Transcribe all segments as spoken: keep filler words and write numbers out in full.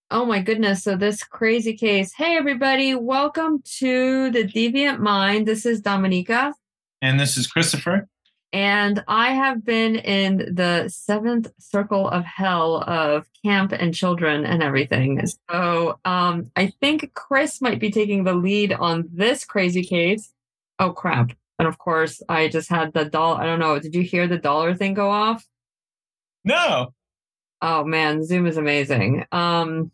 Oh my goodness. So this crazy case. Hey everybody, welcome to the Deviant Mind. This is Dominica. And this is Christopher. And I have been in the seventh circle of hell of camp and children and everything. So um I think Chris might be taking the lead on this crazy case. Oh crap. And of course I just had the doll. I don't know. Did you hear the dollar thing go off? No, Oh man, Zoom is amazing. Um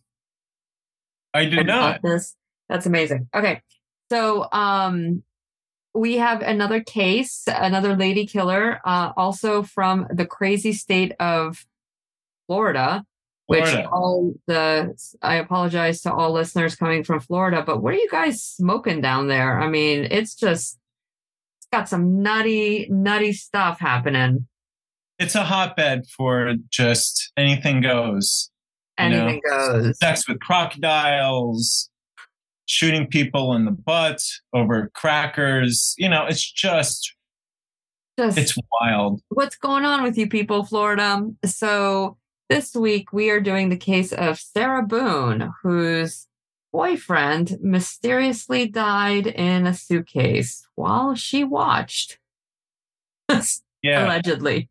I did about not. this. That's amazing. Okay. So um we have another case, another lady killer, uh, also from the crazy state of Florida, which Florida. all the I apologize to all listeners coming from Florida, but what are you guys smoking down there? I mean, it's just it's got some nutty, nutty stuff happening. It's a hotbed for just anything goes. You know, Anything goes. sex with crocodiles, shooting people in the butt over crackers. You know, it's just, Just it's wild. what's going on with you people, Florida? So this week we are doing the case of Sarah Boone, whose boyfriend mysteriously died in a suitcase while she watched. Yeah, Allegedly.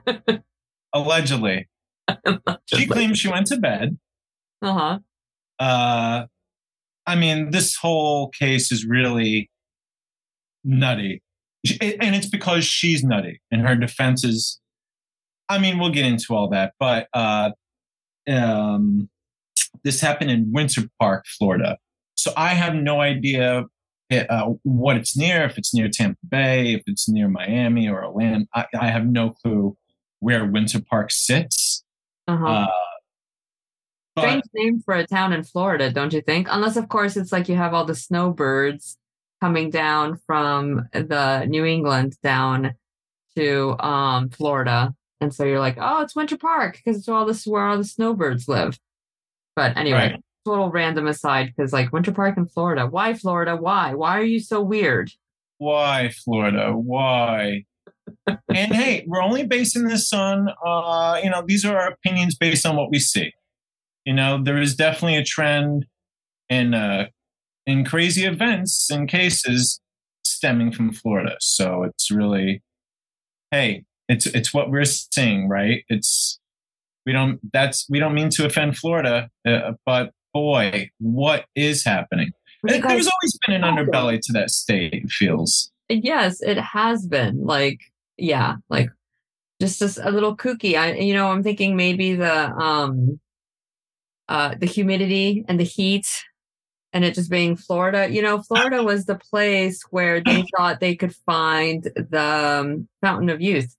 allegedly. She claims she went to bed. Uh-huh. Uh, I mean, this whole case is really nutty. And it's because she's nutty and her defense is, I mean, we'll get into all that, but uh, um, this happened in Winter Park, Florida. So I have no idea uh, what it's near, if it's near Tampa Bay, if it's near Miami or Orlando. I, I have no clue where Winter Park sits. Uh-huh. Uh, Strange but name for a town in Florida, don't you think? Unless, of course, it's like you have all the snowbirds coming down from the New England down to um, Florida. And so you're like, oh, it's Winter Park because it's all this where all the snowbirds live. But anyway, right. total random aside because like Winter Park in Florida. Why Florida? Why? Why are you so weird? Why, Florida? Why? And hey, we're only basing this on, uh, you know, these are our opinions based on what we see. You know, there is definitely a trend in uh, in crazy events and cases stemming from Florida. So it's really, hey, it's it's what we're seeing, right? It's we don't that's we don't mean to offend Florida, uh, but boy, what is happening? You And guys, there's always been an underbelly to that state. It feels. yes, it has been like, yeah, like just, just a little kooky. I, you know, I'm thinking maybe the um uh the humidity and the heat and it just being Florida. You know, Florida was the place where they thought they could find the um, Fountain of Youth,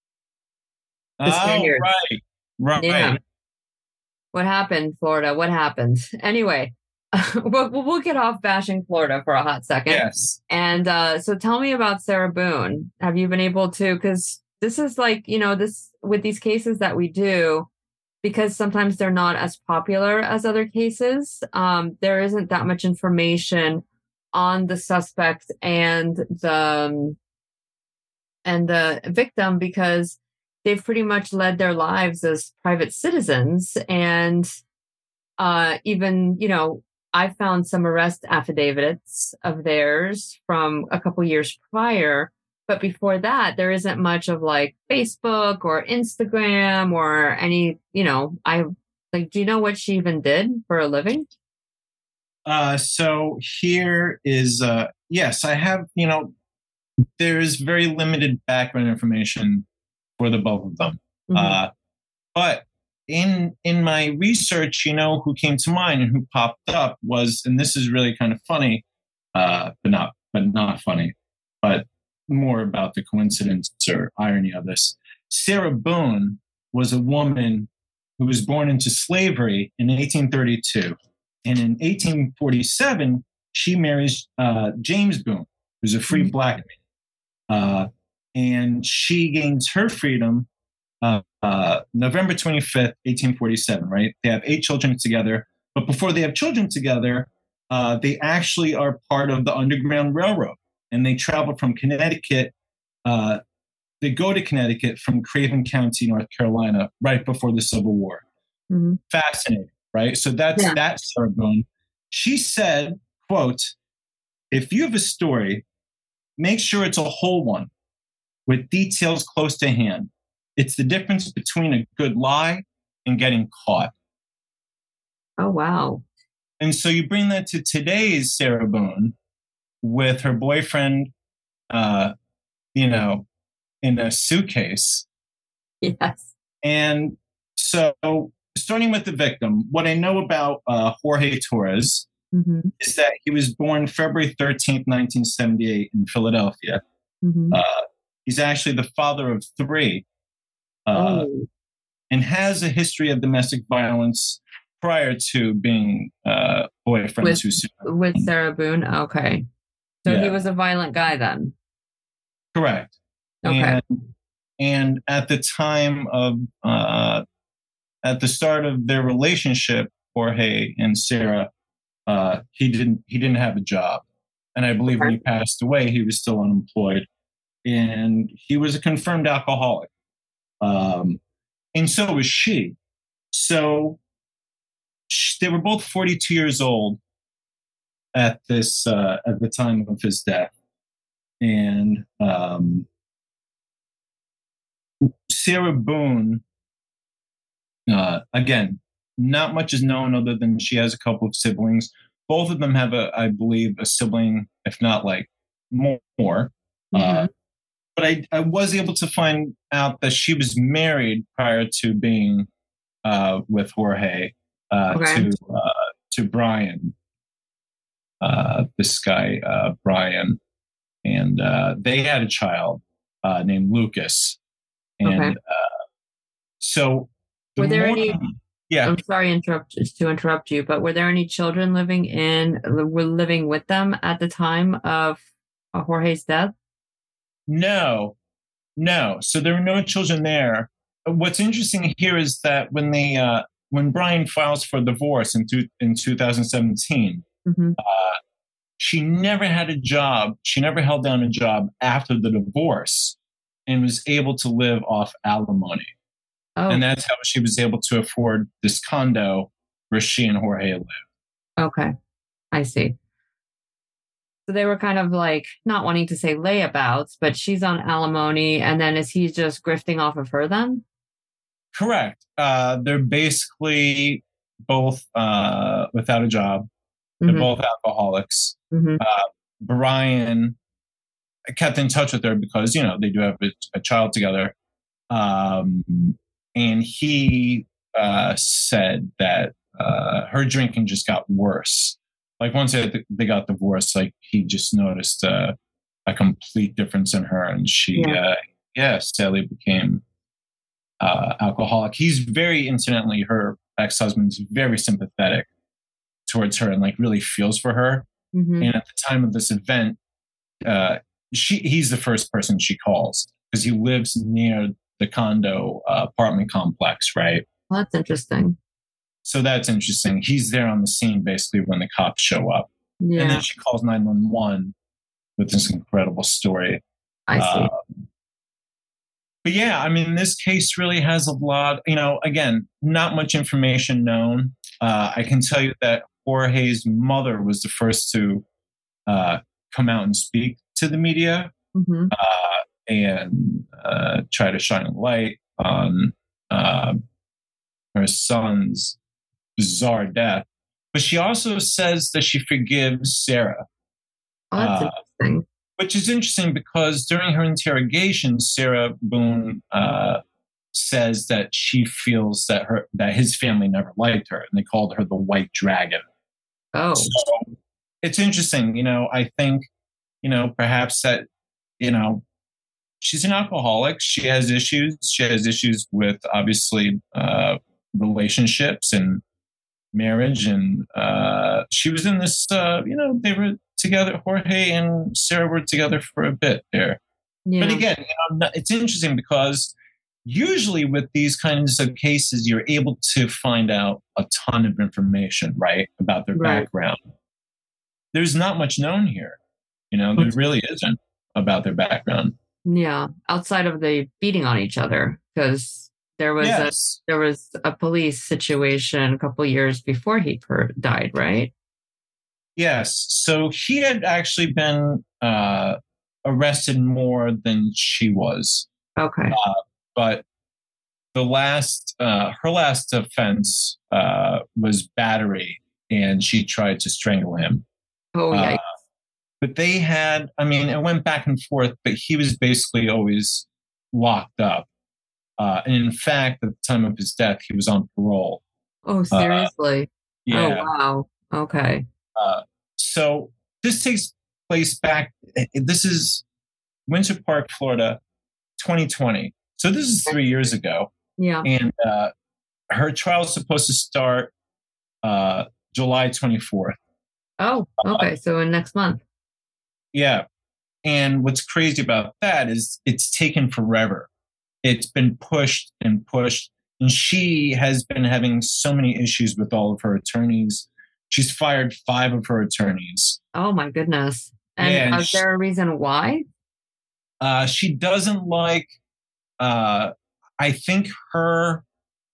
the Oh, Spaniards. right, Yeah. right. What happened, Florida? What happened? Anyway, we'll, we'll get off bashing Florida for a hot second. Yes. And uh, so tell me about Sarah Boone. Have you been able to? Because this is like, you know, this with these cases that we do, because sometimes they're not as popular as other cases, um, there isn't that much information on the suspect and the um, and the victim because they've pretty much led their lives as private citizens. And uh, even, you know, I found some arrest affidavits of theirs from a couple years prior. But before that, there isn't much of like Facebook or Instagram or any, you know, I like, do you know what she even did for a living? Uh, so here is, uh, yes, I have, you know, there is very limited background information for the both of them. Mm-hmm. Uh, but in in my research, you know, who came to mind and who popped up was, and this is really kind of funny, uh, but not but not funny, but more about the coincidence or irony of this. Sarah Boone was a woman who was born into slavery in eighteen thirty-two. And in eighteen forty-seven, she marries uh, James Boone, who's a free black man. Uh, and she gains her freedom uh, uh, November twenty-fifth, eighteen forty-seven, right? They have eight children together. But before they have children together, uh, they actually are part of the Underground Railroad. And they travel from Connecticut. Uh, they go to Connecticut from Craven County, North Carolina, right before the Civil War. Mm-hmm. Fascinating. right? So that's Yeah. that Sarah Boone. She said, quote, "If you have a story, make sure it's a whole one with details close to hand. It's the difference between a good lie and getting caught." Oh, wow. And so you bring that to today's Sarah Boone with her boyfriend, uh, you know, in a suitcase. Yes. And so starting with the victim, what I know about uh, Jorge Torres Mm-hmm. is that he was born February thirteenth, nineteen seventy-eight in Philadelphia. Mm-hmm. Uh, he's actually the father of three uh, oh. and has a history of domestic violence prior to being uh, boyfriend with, to Sarah. with Sarah Boone. Okay. So Yeah. he was a violent guy then. Correct. Okay. And, and at the time of, uh, at the start of their relationship, Jorge and Sarah, uh, he didn't, he didn't have a job. And I believe Okay. when he passed away, he was still unemployed. And he was a confirmed alcoholic. Um, and so was she. So sh- they were both forty-two years old at this, uh, at the time of his death. And, um, Sarah Boone, uh, again, not much is known other than she has a couple of siblings. Both of them have, a, I believe, a sibling, if not like more. Mm-hmm. Uh, but I, I was able to find out that she was married prior to being uh, with Jorge uh, Okay. to uh, to Brian, uh, this guy uh, Brian, and uh, they had a child uh, named Lucas. And Okay. uh, so, the Were there more, any? yeah, I'm sorry interrupt, to interrupt you, but were there any children living in were living with them at the time of uh, Jorge's death? no, no. So there were no children there. What's interesting here is that when they uh, when Brian files for divorce in two, in two thousand seventeen, Mm-hmm. uh, she never had a job. She never held down a job after the divorce, and was able to live off alimony. Oh, And that's how she was able to afford this condo where she and Jorge lived. okay. I see. So they were kind of like not wanting to say layabouts, but she's on alimony, and then is he just grifting off of her then? Correct. Uh, they're basically both uh, without a job. They're Mm-hmm. both alcoholics. Mm-hmm. Uh, Brian kept in touch with her because, you know, they do have a, a child together. Um, and he uh, said that uh, her drinking just got worse. Like once they, they got divorced, like he just noticed uh, a complete difference in her. And she, Yeah. uh, yeah, sadly became uh, alcoholic. He's very, incidentally, her ex-husband's very sympathetic towards her and like really feels for her. Mm-hmm. And at the time of this event, uh, she he's the first person she calls because he lives near the condo uh, apartment complex, right? Well, that's interesting. So that's interesting. He's there on the scene basically when the cops show up. Yeah, And then she calls nine one one with this incredible story. I see. Uh, but yeah, I mean, this case really has a lot, you know, again, not much information known. Uh, I can tell you that Jorge's mother was the first to uh, come out and speak to the media Mm-hmm. uh, and uh, try to shine a light on uh, her son's bizarre death. But she also says that she forgives Sarah. Oh, that's uh, interesting. Which is interesting because during her interrogation, Sarah Boone uh, says that she feels that her that his family never liked her, and they called her the White Dragon. Oh, So it's interesting, you know. I think, you know, perhaps that, you know, she's an alcoholic. She has issues. She has issues with obviously uh, relationships and marriage, and uh, she was in this. Uh, you know, they were together. Jorge and Sarah were together for a bit there. yeah. But again, you know, it's interesting because usually with these kinds of cases, you're able to find out a ton of information, right, about their Right. background. There's not much known here. You know, there really isn't about their background. Yeah, outside of the beating on each other, because There was a Yes. there was a police situation a couple years before he per- died, right? Yes. So he had actually been uh, arrested more than she was. Okay. Uh, but the last, uh, her last offense uh, was battery, and she tried to strangle him. Oh yeah. Uh, but they had, I mean, it went back and forth, but he was basically always locked up. Uh, and in fact, at the time of his death, he was on parole. Oh, Uh, seriously? Oh, yeah. wow. Okay. Uh, so this takes place back, this is Winter Park, Florida, twenty twenty. So this is three years ago. Yeah. And uh, her trial is supposed to start uh, July twenty-fourth. Oh, okay. So in next month. Yeah. And what's crazy about that is it's taken forever. It's been pushed and pushed. And she has been having so many issues with all of her attorneys. She's fired five of her attorneys. Oh, my goodness. And Yeah, and is she- there a reason why? Uh, she doesn't like, uh, I think her,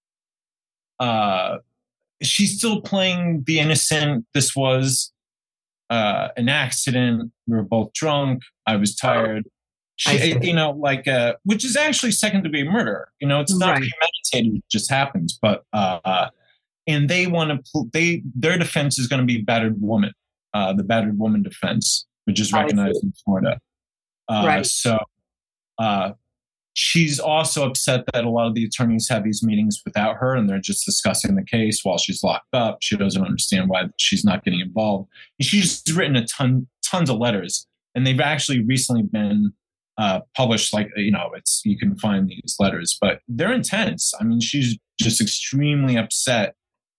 uh, she's still playing the innocent. This was uh, an accident. We were both drunk. I was tired. I She, see. you know, like, uh, which is actually second degree murder. You know, it's not Right. premeditated; it just happens. But uh, and they want to, pl- they their defense is going to be battered woman, uh, the battered woman defense, which is I recognized in Florida. Uh, Right. So uh, she's also upset that a lot of the attorneys have these meetings without her, and they're just discussing the case while she's locked up. She doesn't understand why she's not getting involved. And she's written a ton, tons of letters, and they've actually recently been uh, published. Like, you know, it's you can find these letters, but they're intense. I mean, she's just extremely upset.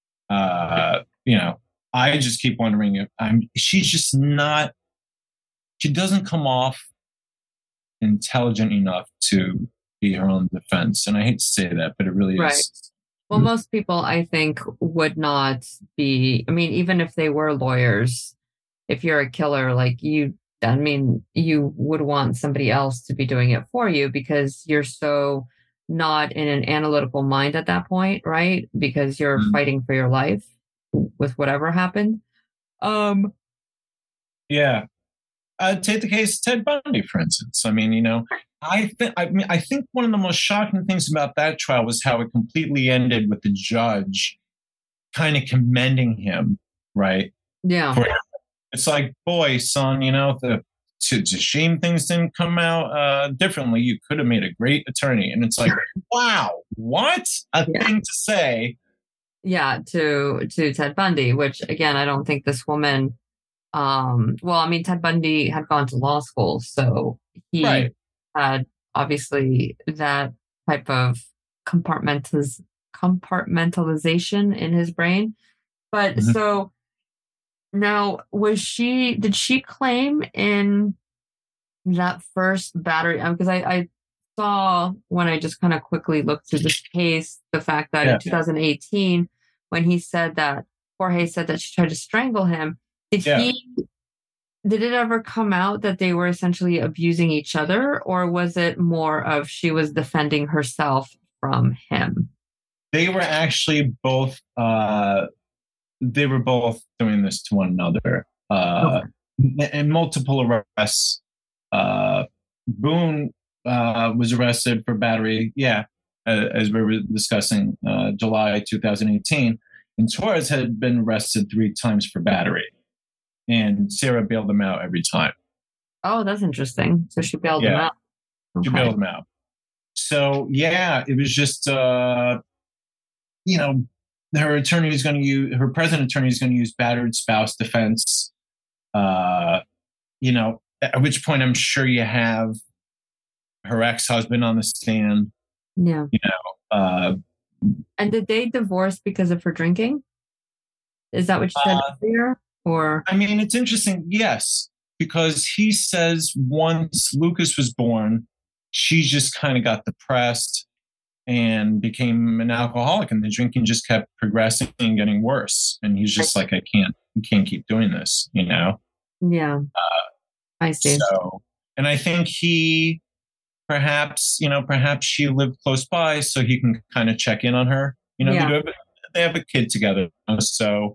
Uh, you know, I just keep wondering if I'm. She's just not. She doesn't come off intelligent enough to be her own defense. And I hate to say that, but it really Right. is. Well, most people, I think, would not be. I mean, even if they were lawyers, if you're a killer, like you, I mean, you would want somebody else to be doing it for you because you're so not in an analytical mind at that point, right? Because you're Mhm. fighting for your life with whatever happened. Um, Yeah. Uh, take the case of Ted Bundy, for instance. I mean, you know, I think I mean I think one of the most shocking things about that trial was how it completely ended with the judge kind of commending him, right? yeah. For it's like, boy, son, you know, the it's it's a shame things didn't come out uh, differently. You could have made a great attorney. And it's like, wow, what a Yeah. thing to say. Yeah, to to Ted Bundy, which again, I don't think this woman um well, I mean Ted Bundy had gone to law school, so he Right. had obviously that type of compartmentaliz- compartmentalization in his brain. But Mhm. so now was she did she claim in that first battery because I, I saw when I just kind of quickly looked through this case, the fact that Yeah. in two thousand eighteen, when he said that Jorge said that she tried to strangle him, did Yeah. he did it ever come out that they were essentially abusing each other, or was it more of she was defending herself from him? They were actually both uh, they were both doing this to one another. Uh, and multiple arrests. Uh, Boone uh, was arrested for battery. Yeah, uh, as we were discussing, uh, July twenty eighteen. And Torres had been arrested three times for battery. And Sarah bailed him out every time. Oh, that's interesting. So she bailed him Yeah. out. She Okay. bailed him out. So, yeah, it was just, uh, you know, her attorney is going to use, her present attorney is going to use battered spouse defense. Uh, you know, at which point I'm sure you have her ex-husband on the stand. Yeah. Uh, And did they divorce because of her drinking? Is that what you said Uh, earlier? Or I mean, it's interesting, yes, because he says once Lucas was born, she just kind of got depressed and became an alcoholic, and the drinking just kept progressing and getting worse. And he's just like, I can't, I can't keep doing this, you know? yeah. I see. So, and I think he, perhaps, you know, perhaps she lived close by so he can kind of check in on her. You know, Yeah. they, do have, they have a kid together. So,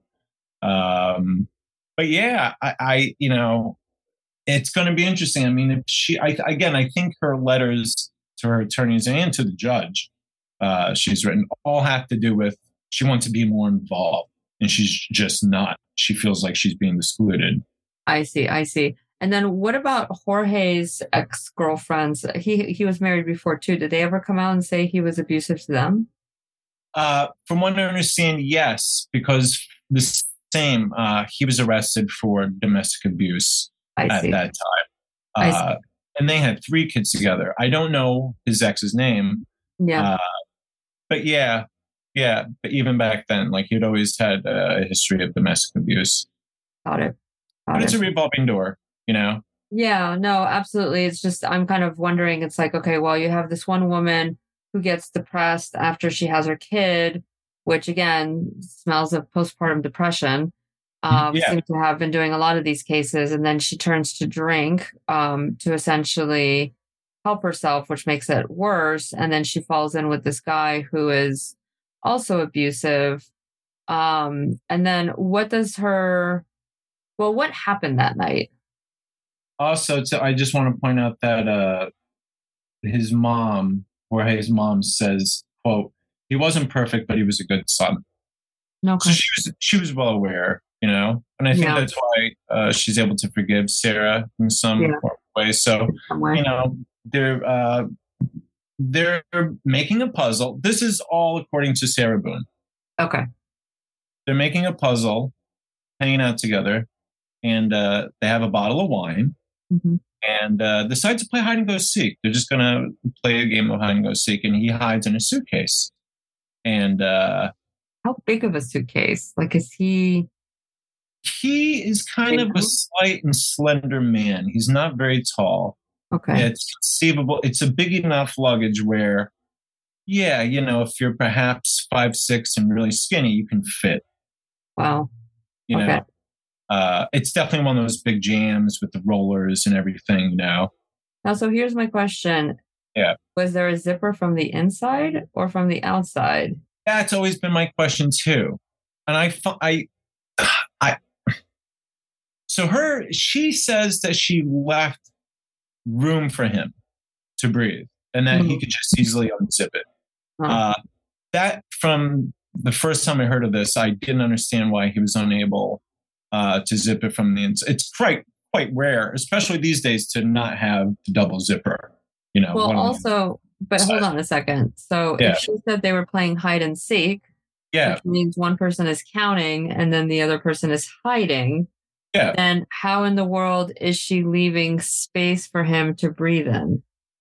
um, but yeah, I, I, you know, it's going to be interesting. I mean, if she, I, again, I think her letters to her attorneys and to the judge uh, she's written all have to do with she wants to be more involved, and she's just not. She feels like she's being excluded. I see. I see. And then what about Jorge's ex-girlfriends? He he was married before too. Did they ever come out and say he was abusive to them? Uh, from what I understand, yes, because the same, uh, he was arrested for domestic abuse I at see. that time. Uh, and they had three kids together. I don't know his ex's name. Yeah. Uh, but yeah, yeah. But even back then, like he'd always had a history of domestic abuse. Got it. Got but it. it's a revolving door, you know? Yeah, no, absolutely. It's just, I'm kind of wondering, it's like, okay, well, you have this one woman who gets depressed after she has her kid, which again smells of postpartum depression. Um, Yeah. Seems to have been doing a lot of these cases. And then she turns to drink um, to essentially help herself, which makes it worse. And then she falls in with this guy who is also abusive. Um, and then what does her, well, what happened that night? Also, to, I just want to point out that uh, his mom, Jorge's mom, says, "quote He wasn't perfect, but he was a good son." No, so she was she was well aware, you know, and I think Yeah. that's why uh, she's able to forgive Sarah in some Yeah. way. So somewhere. you know, they're uh, they're making a puzzle. This is all according to Sarah Boone. Okay. They're making a puzzle, hanging out together, and uh, they have a bottle of wine. Mm-hmm. And uh, decide to play hide and go seek. They're just going to play a game of hide and go seek, and he hides in a suitcase. And uh, how big of a suitcase? Like, is he? He is kind of a slight and slender man. He's not very tall. Okay. It's conceivable. It's a big enough luggage where, yeah, you know, if you're perhaps five six and really skinny, you can fit. Wow. You okay. know. Uh, it's definitely one of those big jams with the rollers and everything, you know. Now, so here's my question. Yeah. Was there a zipper from the inside or from the outside? That's always been my question too. And I, I, I, so her, she says that she left room for him to breathe and that mm-hmm. he could just easily unzip it. Huh. Uh, that from the first time I heard of this, I didn't understand why he was unable Uh, to zip it from the inside. It's quite quite rare, especially these days, to not have the double zipper. You know. Well, also, but hold on a second. So yeah. if she said they were playing hide and seek, yeah, which means one person is counting and then the other person is hiding. Yeah. Then how in the world is she leaving space for him to breathe in?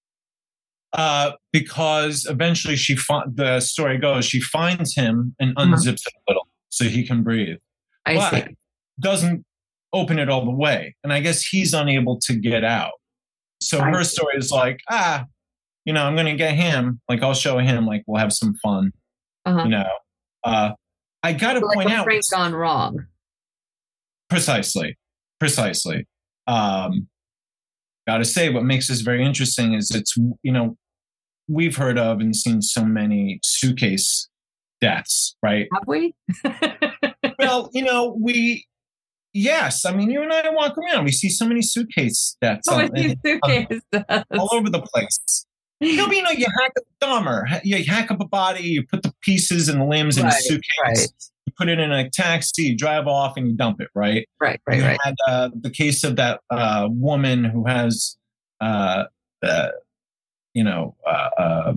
Uh, because eventually she fi- the story goes she finds him and unzips uh-huh. it a little so he can breathe. I but see. Doesn't open it all the way. And I guess he's unable to get out. So I her see. story is like, ah, you know, I'm going to get him. Like, I'll show him, like, we'll have some fun. Uh-huh. You know, uh, I got to so point like a out. prank gone wrong. Precisely. Precisely. Um, got to say, what makes this very interesting is it's, you know, we've heard of and seen so many suitcase deaths, right? Have we? Well, you know, we, Yes, I mean, you and I walk around. We see so many suitcase deaths oh, on, and, suitcase on, all over the place. You know, you know, you hack up a Dahmer. You hack up a body. You put the pieces and the limbs in right, a suitcase. Right. You put it in a taxi. You drive off and you dump it. Right. Right. Right. You right. had uh, the case of that uh, woman who has, uh, uh, you know, uh, uh,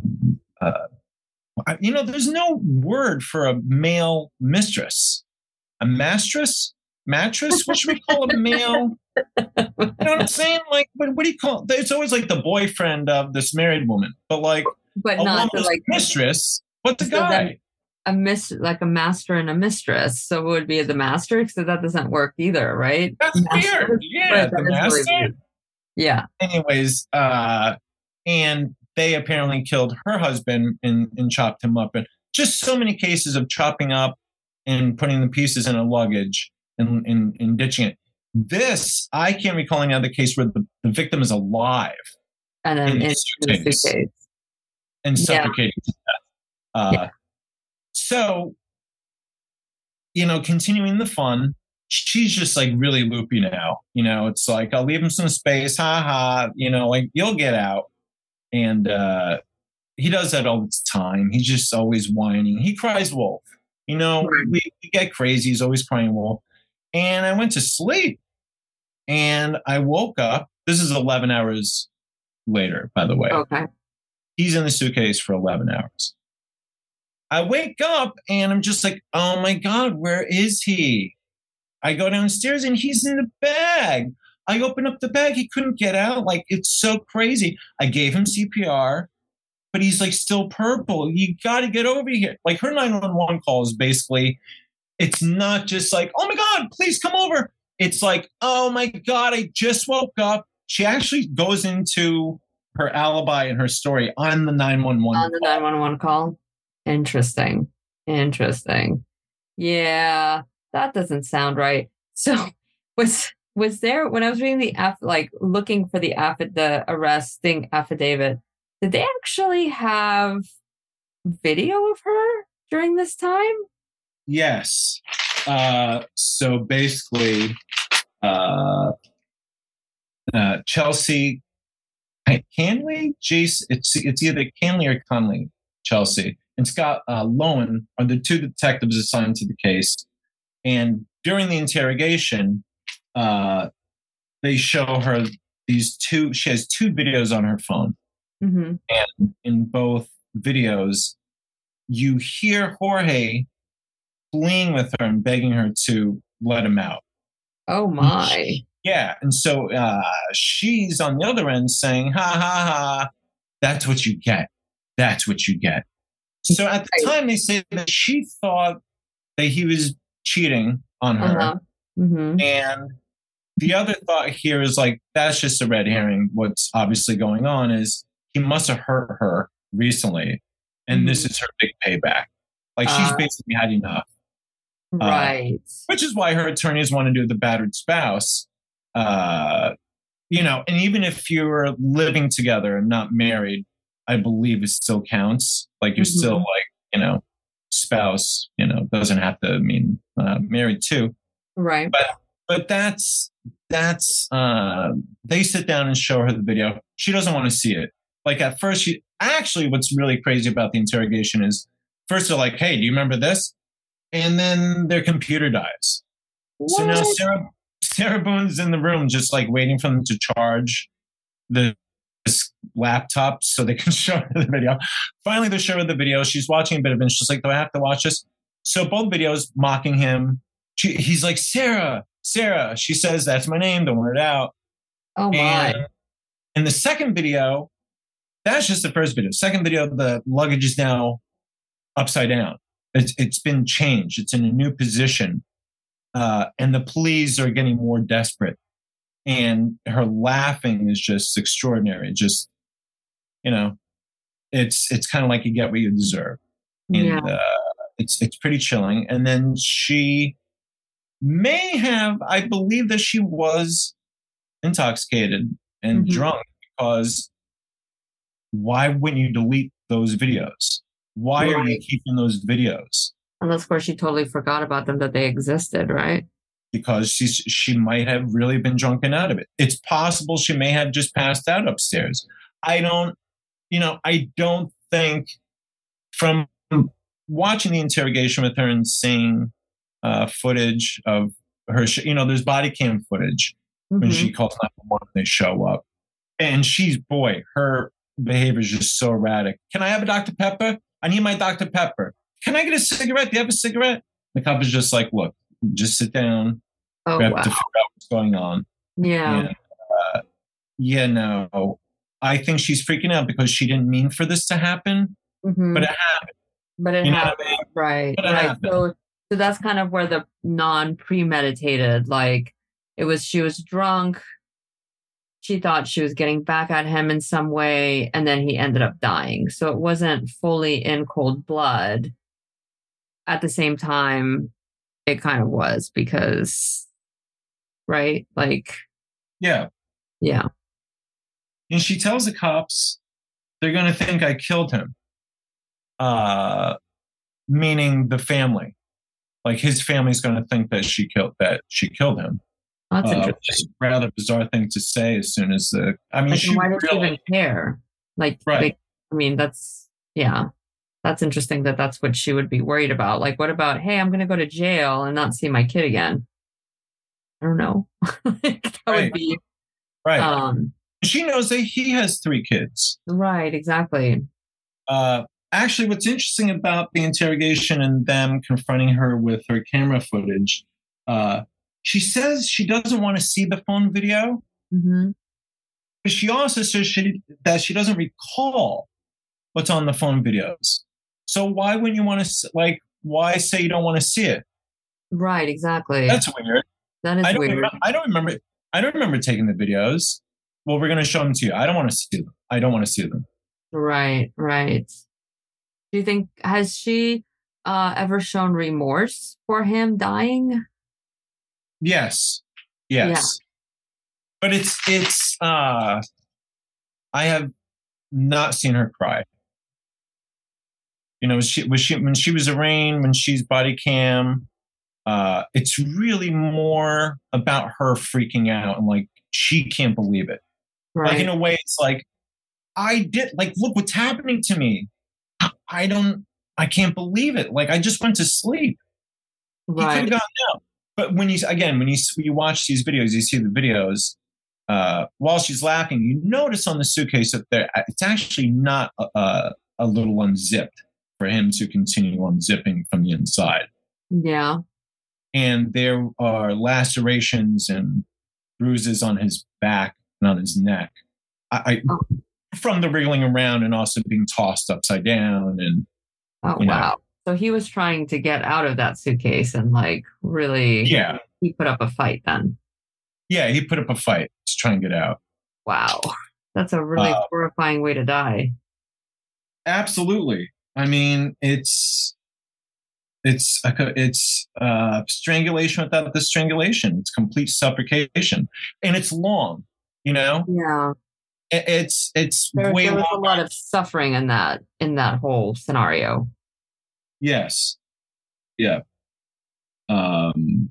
uh, you know, there's no word for a male mistress. A mistress. Mattress? What should we call a male? You know what I'm saying? Like, what, what do you call? It's always like the boyfriend of this married woman, but like, but a not woman's like mistress. What's the so guy? A miss, like a master and a mistress. So it would be the master, because that doesn't work either, right? That's master. weird. Yeah, right, the master. Really yeah. Anyways, uh, and they apparently killed her husband and, and chopped him up, and just so many cases of chopping up and putting the pieces in a luggage. And, and, and ditching it. This, I can't recall any other case where the, the victim is alive. and then in in the the suitcase suitcase. and Yeah. suffocating to death. Uh, Yeah. So, you know, continuing the fun, she's just like really loopy now. You know, it's like, I'll leave him some space. Ha ha. You know, like, you'll get out. And uh, he does that all the time. He's just always whining. He cries wolf. You know, Right. we, we get crazy. He's always crying wolf. And I went to sleep and I woke up. This is eleven hours later, by the way. Okay. He's in the suitcase for eleven hours. I wake up and I'm just like, oh my God, where is he? I go downstairs and he's in the bag. I open up the bag. He couldn't get out. Like, it's so crazy. I gave him C P R, but he's like still purple. You got to get over here. Like, her nine one one call is basically, it's not just like, oh my God, please come over. It's like, oh my God, I just woke up. She actually goes into her alibi and her story on the nine one one On the call. nine one one call. Interesting. Interesting. Yeah, that doesn't sound right. So was was there when I was reading the aff like looking for the aff the arresting affidavit, did they actually have video of her during this time? Yes. Uh, so basically, uh, uh, Chelsea Canley, Jace, it's it's either Canley or Conley, Chelsea, and Scott uh, Lowen are the two detectives assigned to the case. And during the interrogation, uh, they show her these two. She has two videos on her phone, Mm-hmm. and in both videos, you hear Jorge pleading with her and begging her to let him out. Oh my. Yeah. And so uh, she's on the other end saying, ha, ha, ha, that's what you get. That's what you get. So at the time, they say that she thought that he was cheating on her. Uh-huh. Mm-hmm. And the other thought here is like, that's just a red herring. What's obviously going on is he must have hurt her recently. And Mm-hmm. this is her big payback. Like, she's Uh, basically had enough. right. Uh, which is why her attorneys want to do the battered spouse. Uh, you know, and even if you're living together and not married, I believe it still counts. Like, you're Mm-hmm. still like, you know, spouse, you know, doesn't have to mean uh, married too. Right. But, but that's, that's, uh, they sit down and show her the video. She doesn't want to see it. Like, at first, she actually, what's really crazy about the interrogation is first they're like, hey, do you remember this? And then their computer dies. What? So now Sarah, Sarah Boone's in the room just like waiting for them to charge the this laptop so they can show her the video. Finally, they show her the video. She's watching a bit of it and she's like, do I have to watch this? So both videos mocking him. She, he's like, Sarah, Sarah. She says, that's my name. Don't wear it out. Oh my. And in the second video, that's just the first video. Second video, the luggage is now upside down. It's, it's been changed. It's in a new position. Uh, and the police are getting more desperate. And her laughing is just extraordinary. Just, you know, it's it's kind of like you get what you deserve. And Yeah. uh, it's it's pretty chilling. And then she may have, I believe that she was intoxicated and Mhm. drunk, because why wouldn't you delete those videos? Why are you Right. keeping those videos? Unless, of course, she totally forgot about them, that they existed, right? Because she's, she might have really been drunken out of it. It's possible she may have just passed out upstairs. I don't, you know, I don't think, from watching the interrogation with her and seeing uh, footage of her, sh- you know, there's body cam footage when Mhm. she calls nine one one and they show up. And she's, boy, her behavior is just so erratic. Can I have a Doctor Pepper? I need my Doctor Pepper. Can I get a cigarette? Do you have a cigarette? The cop is just like, look, just sit down. Oh, We have wow. to figure out what's going on. Yeah. And, uh, yeah, no, I think she's freaking out because she didn't mean for this to happen, Mhm. but it happened. But it You know what I happened. mean? Right. But it Right. happened. So, so that's kind of where the non-premeditated, like, it was, she was drunk. She thought she was getting back at him in some way, and then he ended up dying. So it wasn't fully in cold blood. At the same time, it kind of was, because, right? Like, Yeah. yeah. And she tells the cops they're going to think I killed him, uh, meaning the family. Like his family's going to think that she killed that she killed him. That's uh, interesting. Just a rather bizarre thing to say. As soon as the, I mean, like, she why does really, she even care? Like, right? they, I mean, that's yeah, that's interesting that that's what she would be worried about. Like, what about, hey, I'm going to go to jail and not see my kid again? I don't know. Like, that right. would be right. Um, she knows that he has three kids. Right. Exactly. Uh, actually, what's interesting about the interrogation and them confronting her with her camera footage, uh, she says she doesn't want to see the phone video, mm-hmm. but she also says she, that she doesn't recall what's on the phone videos. So why wouldn't you want to, like, why say you don't want to see it? Right. Exactly. That's weird. That is I don't weird. Remember, I don't remember. I don't remember taking the videos. Well, we're going to show them to you. I don't want to see them. I don't want to see them. Right. Right. Do you think, has she uh, ever shown remorse for him dying? Yes. Yes. Yeah. But it's, it's, uh, I have not seen her cry. You know, she was she when she was arraigned, when she's body cam, uh, it's really more about her freaking out and like she can't believe it. Right. Like in a way, it's like I did. Like, look what's happening to me. I don't. I can't believe it. Like I just went to sleep. Right. He could have gotten out. But when you again, when you when you watch these videos, you see the videos. Uh, while she's laughing, you notice on the suitcase that there it's actually not a, a little unzipped for him to continue unzipping from the inside. Yeah. And there are lacerations and bruises on his back and on his neck. I, I oh. From the wriggling around and also being tossed upside down. And oh, you know, wow. So he was trying to get out of that suitcase and like really, yeah, he put up a fight then. Yeah, he put up a fight to try and get out. Wow. That's a really uh, horrifying way to die. Absolutely. I mean, it's it's it's uh, strangulation without the strangulation. It's complete suffocation, and it's long. You know. Yeah. It, it's it's there, way there was long. a lot of suffering in that in that whole scenario. Yes. Yeah. Um.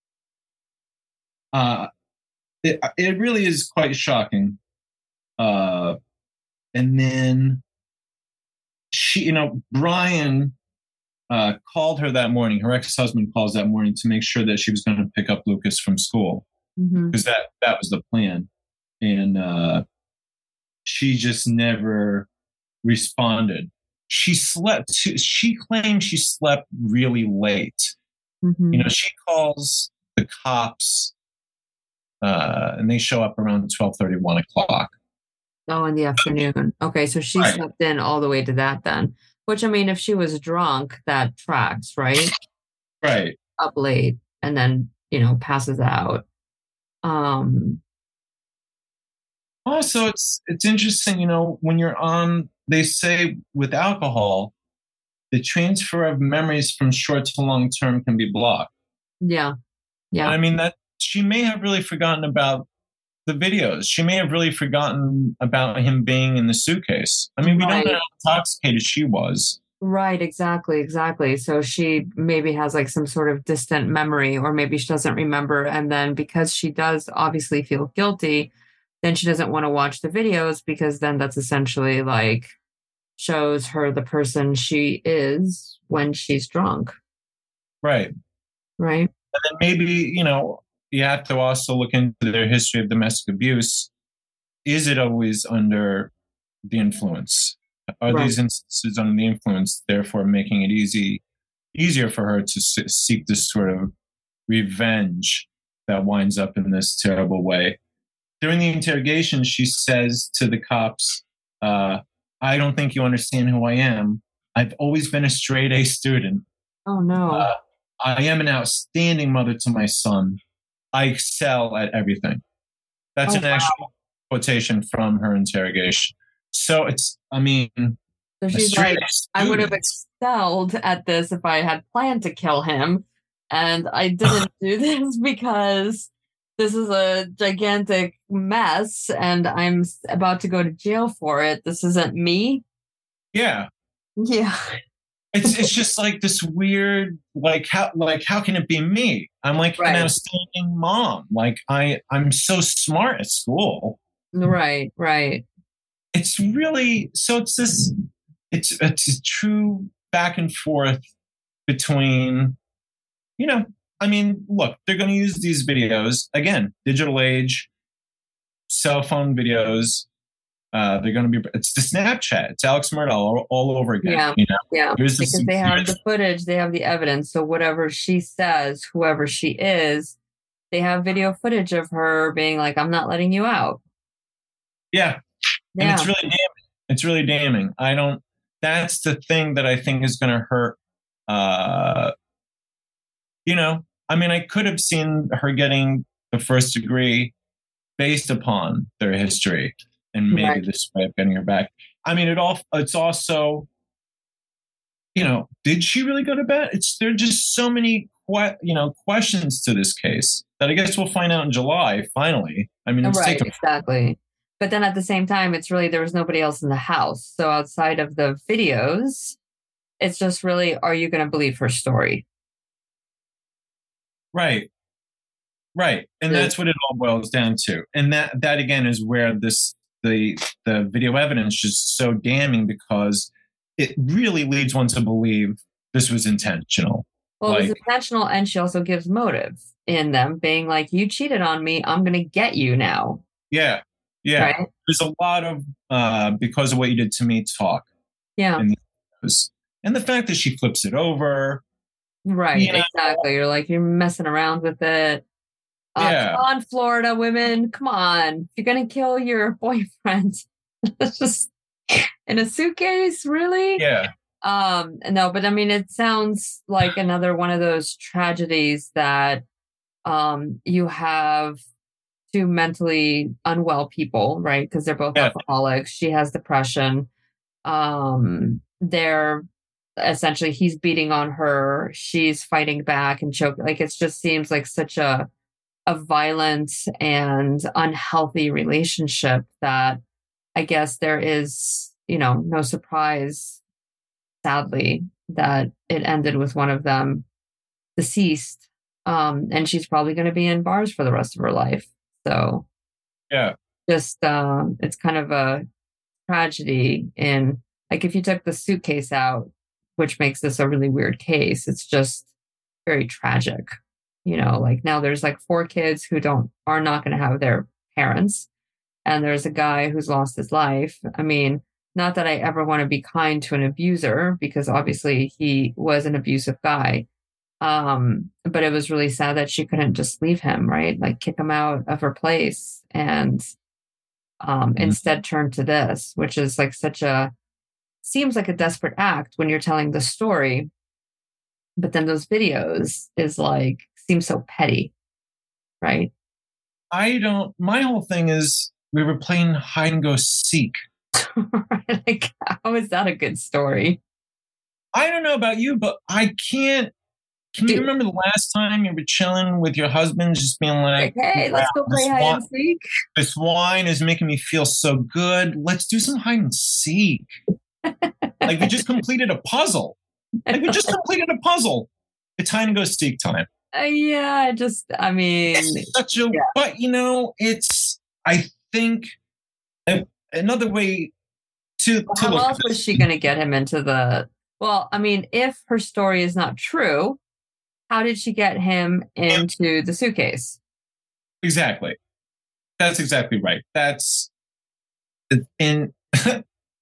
Uh. It it really is quite shocking. Uh, and then. She, you know, Brian uh, called her that morning. Her ex-husband calls that morning to make sure that she was going to pick up Lucas from school because mm-hmm. that that was the plan. And uh, she just never responded. She slept. She claimed she slept really late. Mm-hmm. You know, she calls the cops, uh, and they show up around twelve thirty, one o'clock. Oh, in the afternoon. Okay, so she right. slept in all the way to that then. Which, I mean, if she was drunk, that tracks, right? Right. Up late and then, you know, passes out. Um. Also, it's it's interesting, you know, when you're on, they say with alcohol, the transfer of memories from short to long term can be blocked. Yeah. Yeah. And I mean, that she may have really forgotten about the videos. She may have really forgotten about him being in the suitcase. I mean, we right. don't know how intoxicated she was. Right, exactly, exactly. So she maybe has like some sort of distant memory, or maybe she doesn't remember. And then because she does obviously feel guilty, then she doesn't want to watch the videos because then that's essentially like shows her the person she is when she's drunk. Right. Right. And then maybe, you know, you have to also look into their history of domestic abuse. Is it always under the influence? Are right. these instances under the influence, therefore making it easy, easier for her to seek this sort of revenge that winds up in this terrible way? During the interrogation, she says to the cops, uh, I don't think you understand who I am. I've always been a straight A student. Oh, no. Uh, I am an outstanding mother to my son. I excel at everything. That's oh, an actual wow. quotation from her interrogation. So it's, I mean, so she's like, I would have excelled at this if I had planned to kill him. And I didn't do this because this is a gigantic mess and I'm about to go to jail for it. This isn't me. Yeah. Yeah. It's it's just like this weird, like how like how can it be me? I'm like right. an outstanding mom. Like I I'm so smart at school. Right, right. It's really so it's this it's it's a true back and forth between, you know, I mean, look, they're going to use these videos again, digital age, cell phone videos. Uh, they're going to be, it's the Snapchat. It's Alex Murdaugh all, all over again. Yeah. You know? Yeah. Here's because the, they have the footage, they have the evidence. So whatever she says, whoever she is, they have video footage of her being like, I'm not letting you out. Yeah. yeah. And it's really damning. It's really damning. I don't, that's the thing that I think is going to hurt. Uh, you know, I mean, I could have seen her getting the first degree based upon their history. And maybe right. this way of getting her back. I mean, it all. It's also, you know, did she really go to bed? It's there are just so many, que- you know, questions to this case that I guess we'll find out in July. Finally, I mean, it's right, taken- exactly. But then at the same time, it's really there was nobody else in the house. So outside of the videos, it's just really, are you going to believe her story? Right, right, and yeah. that's what it all boils down to. And that that again is where this. The, the video evidence is so damning because it really leads one to believe this was intentional. Well, like, it was intentional, and she also gives motive in them, being like, you cheated on me, I'm going to get you now. Yeah, yeah. Right? There's a lot of, uh, because of what you did to me, talk. Yeah. And the fact that she flips it over. Right, you know, exactly. You're like, you're messing around with it. Uh, yeah. Come on, Florida women. Come on. If you're going to kill your boyfriend, just in a suitcase, really? Yeah. Um, no, but I mean, it sounds like another one of those tragedies that um, you have two mentally unwell people, right? Because they're both yeah. alcoholics. She has depression. Um, they're essentially, he's beating on her. She's fighting back and choking. Like, it just seems like such a a violent and unhealthy relationship that I guess there is, you know, no surprise, sadly, that it ended with one of them deceased. Um, and she's probably going to be in bars for the rest of her life. So yeah, just, um, it's kind of a tragedy in, like, if you took the suitcase out, which makes this a really weird case, it's just very tragic. You know, like now there's like four kids who don't are not going to have their parents. And there's a guy who's lost his life. I mean, not that I ever want to be kind to an abuser, because obviously he was an abusive guy. Um, but it was really sad that she couldn't just leave him, right? Like kick him out of her place and um, mm-hmm. instead turn to this, which is like such a, seems like a desperate act when you're telling the story. But then those videos is like, seems so petty, right? I don't, my whole thing is we were playing hide and go seek. Like, how is that a good story? I don't know about you, but I can't, can you remember the last time you were chilling with your husband, just being like, hey, let's go play hide wine, and seek? This wine is making me feel so good. Let's do some hide and seek. Like we just completed a puzzle. Like we just completed a puzzle. It's hide and go seek time. Uh, yeah, just, I mean. It's such a, yeah. But you know, it's, I think, a, another way to, well, to how look else was she going to get him into the, well, I mean, if her story is not true, how did she get him into the suitcase? Exactly. That's exactly right. That's, and, and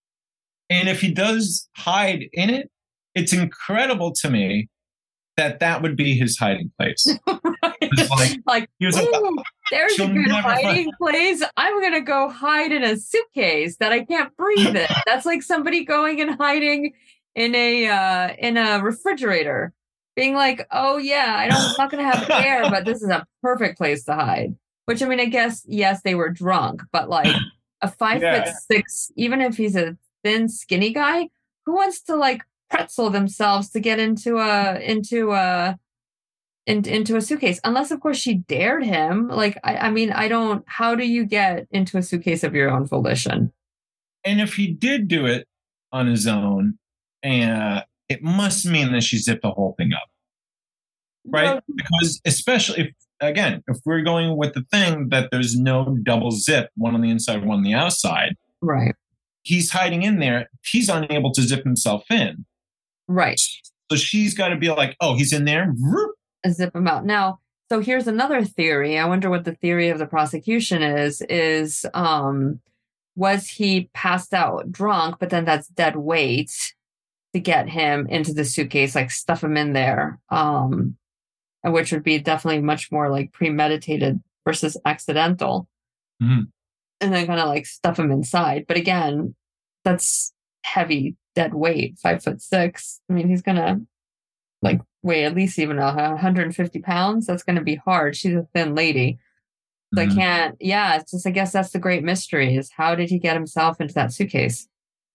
if he does hide in it, it's incredible to me that that would be his hiding place. Right. Like, like he was ooh, like, there's a good hiding find- place. I'm going to go hide in a suitcase that I can't breathe in. That's like somebody going and hiding in a uh, in a refrigerator, being like, oh yeah, I don't, I'm not going to have air, but this is a perfect place to hide. Which, I mean, I guess, yes, they were drunk, but like a five yeah. foot six, even if he's a thin, skinny guy, who wants to like pretzel themselves to get into a into a in, into a suitcase, unless of course she dared him. Like, I, I mean, I don't, how do you get into a suitcase of your own volition? And if he did do it on his own, uh, it must mean that she zipped the whole thing up. Right? No. Because especially if, again, if we're going with the thing that there's no double zip, one on the inside, one on the outside. Right. He's hiding in there. He's unable to zip himself in. Right. So she's got to be like, oh, he's in there. Zip him out. Now, so here's another theory. I wonder what the theory of the prosecution is, is um, was he passed out drunk, but then that's dead weight to get him into the suitcase, like stuff him in there, um, which would be definitely much more like premeditated versus accidental. Mm-hmm. And then kind of like stuff him inside. But again, that's heavy, dead weight, five foot six. I mean, he's going to like weigh at least even one hundred fifty pounds. That's going to be hard. She's a thin lady. So mm-hmm. I can't, yeah, it's just, I guess that's the great mystery is how did he get himself into that suitcase?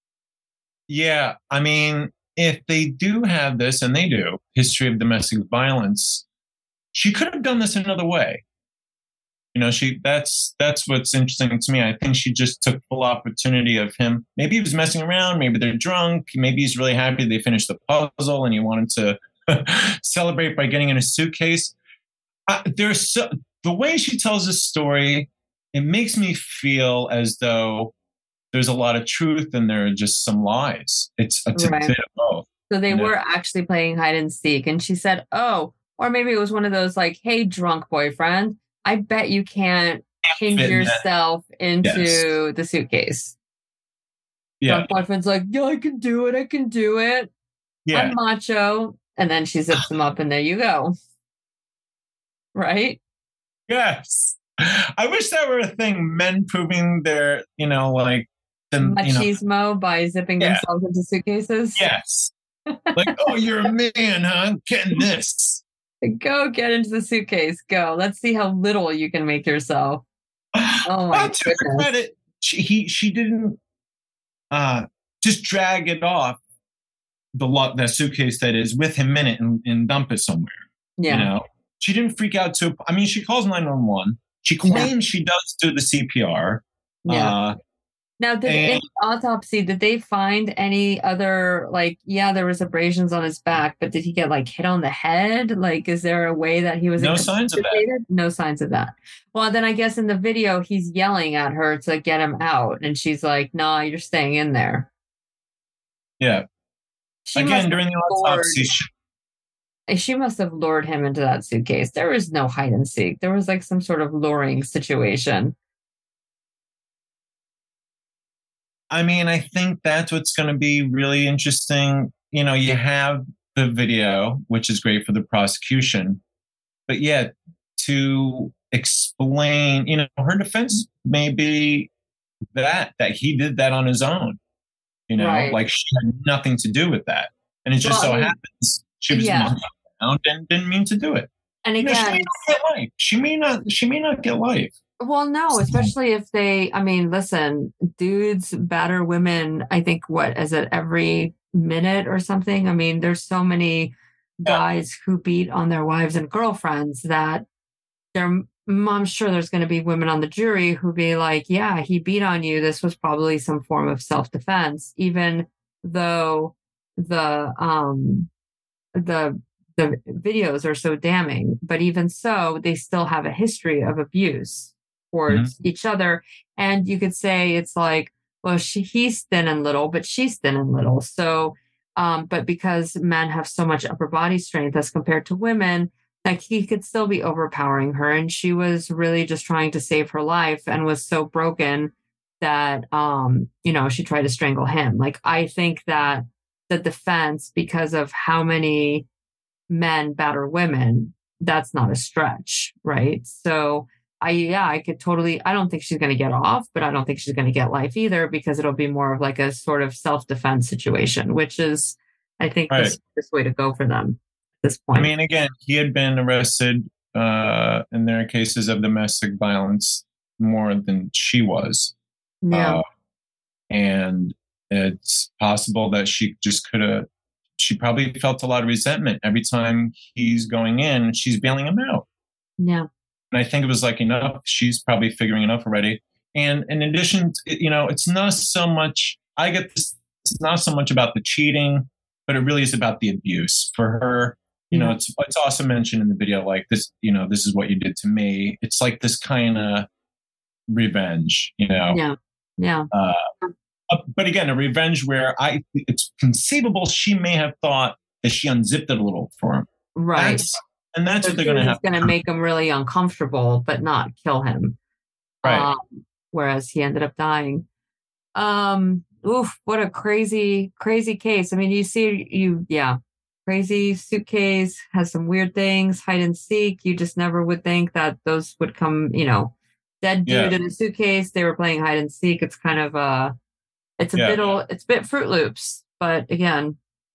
Yeah. I mean, if they do have this, and they do, history of domestic violence, she could have done this another way. You know, she that's that's what's interesting to me. I think she just took full opportunity of him. Maybe he was messing around. Maybe they're drunk. Maybe he's really happy they finished the puzzle and he wanted to celebrate by getting in a suitcase. Uh, there's so, the way she tells this story, it makes me feel as though there's a lot of truth and there are just some lies. It's, it's right. a bit of both. So they were know? actually playing hide and seek. And she said, oh, or maybe it was one of those like, hey, drunk boyfriend, I bet you can't hinge yourself into yes. the suitcase. Yeah. Drunk boyfriend's like, yeah, I can do it. I can do it. Yeah. I'm macho. And then she zips him up and there you go. Right? Yes. I wish that were a thing. Men proving their, you know, like. The, machismo you know, by zipping yeah. themselves into suitcases. Yes. Like, oh, you're a man, huh? I'm getting this. Go get into the suitcase. Go. Let's see how little you can make yourself. Oh my to her credit, she he she didn't uh, just drag it off the lot that suitcase that is with him in it and, and dump it somewhere. Yeah. You know, she didn't freak out too. I mean, she calls nine one one. She claims yeah. she does do the C P R. Yeah. Uh, Now, did and, in the autopsy, did they find any other, like, yeah, there was abrasions on his back, but did he get, like, hit on the head? Like, is there a way that he was no signs of that? No signs of that. Well, then I guess in the video, he's yelling at her to get him out. And she's like, nah, you're staying in there. Yeah. She Again, during the autopsy, she, she must have lured him into that suitcase. There was no hide and seek. There was, like, some sort of luring situation. I mean, I think that's what's going to be really interesting. You know, you have the video, which is great for the prosecution, but yet to explain, you know, her defense may be that, that he did that on his own, you know, right. like she had nothing to do with that. And it just well, so I mean, happens she was yeah. around and didn't mean to do it. And again, you know, she may not get life. She may not, she may not get life. Well, no, especially if they, I mean, listen, dudes batter women, I think, what, is it every minute or something? I mean, there's so many guys who beat on their wives and girlfriends that they're, I'm sure there's going to be women on the jury who be like, yeah, he beat on you. This was probably some form of self-defense, even though the, um, the, the videos are so damning. But even so, they still have a history of abuse towards mm-hmm. each other. And you could say it's like, well, she, he's thin and little, but she's thin and little. So, um, but because men have so much upper body strength as compared to women, like he could still be overpowering her. And she was really just trying to save her life and was so broken that, um, you know, she tried to strangle him. Like, I think that the defense, because of how many men batter women, that's not a stretch, right? So I, yeah, I could totally, I don't think she's going to get off, but I don't think she's going to get life either, because it'll be more of like a sort of self-defense situation, which is, I think, right. the safest way to go for them at this point. I mean, again, he had been arrested uh, in their cases of domestic violence more than she was. Yeah. Uh, and it's possible that she just could have she probably felt a lot of resentment every time he's going in and she's bailing him out. Yeah. And I think it was like, enough. She's probably figuring enough already. And in addition, to, you know, it's not so much, I get this, it's not so much about the cheating, but it really is about the abuse for her. You yeah. know, it's, it's also mentioned in the video, like this, you know, this is what you did to me. It's like this kind of revenge, you know? Yeah. Yeah. Uh, but again, a revenge where I, it's conceivable she may have thought that she unzipped it a little for him. Right. That's, and that's so what they're going to have. It's going to make him really uncomfortable, but not kill him. Right. Um, whereas he ended up dying. Um, oof, what a crazy, crazy case. I mean, you see, you, yeah, crazy suitcase, has some weird things, hide and seek. You just never would think that those would come, you know, dead dude yeah. in a suitcase. They were playing hide and seek. It's kind of, uh, it's a yeah. bit, it's a bit Fruit Loops, but again.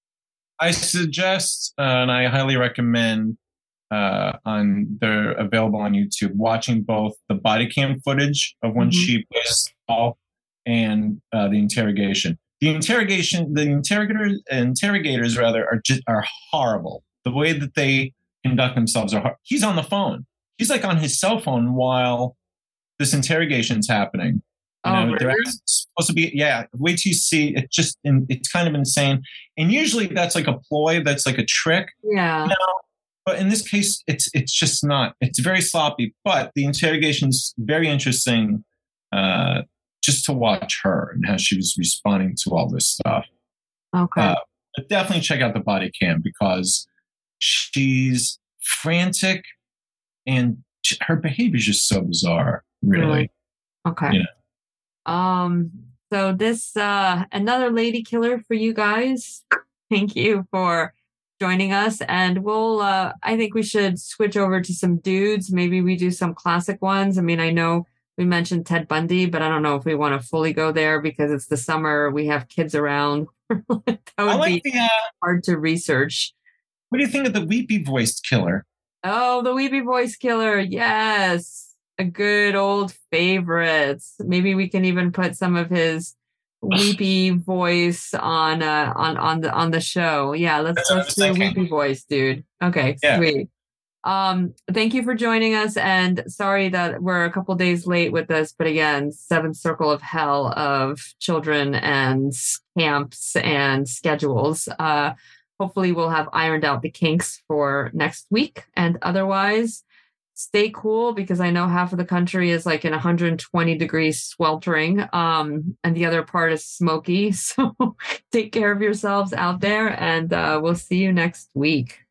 I suggest, uh, and I highly recommend, uh, on they're available on YouTube, watching both the body cam footage of when mm-hmm. she plays Paul and uh, the interrogation. The interrogation, the interrogators, interrogators rather, are just are horrible. The way that they conduct themselves are hard. He's on the phone. He's like on his cell phone while this interrogation's happening. You oh, know, really? They're supposed to be, yeah. Wait till you see it. Just, it's kind of insane. And usually that's like a ploy. That's like a trick. Yeah. You know? But in this case, it's it's just not. It's very sloppy. But the interrogation's very interesting. Uh, just to watch her and how she was responding to all this stuff. Okay. Uh, but definitely check out the body cam because she's frantic and her behavior is just so bizarre. Really. really? Okay. Yeah. Um. So this uh another lady killer for you guys. Thank you for joining us, and we'll. Uh, I think we should switch over to some dudes. Maybe we do some classic ones. I mean, I know we mentioned Ted Bundy, but I don't know if we want to fully go there because it's the summer. We have kids around. that would I like be the, uh, hard to research. What do you think of the weepy voiced killer? Oh, the weepy voice killer. Yes. A good old favorite. Maybe we can even put some of his weepy voice on uh on on the on the show. Yeah, let's let's do a weepy voice, dude. Okay, yeah. Sweet. Um, thank you for joining us, and sorry that we're a couple days late with this, but again, seventh circle of hell of children and camps and schedules. Uh, hopefully we'll have ironed out the kinks for next week, and otherwise stay cool because I know half of the country is like in one hundred twenty degrees sweltering, um, and the other part is smoky. So take care of yourselves out there, and uh, we'll see you next week.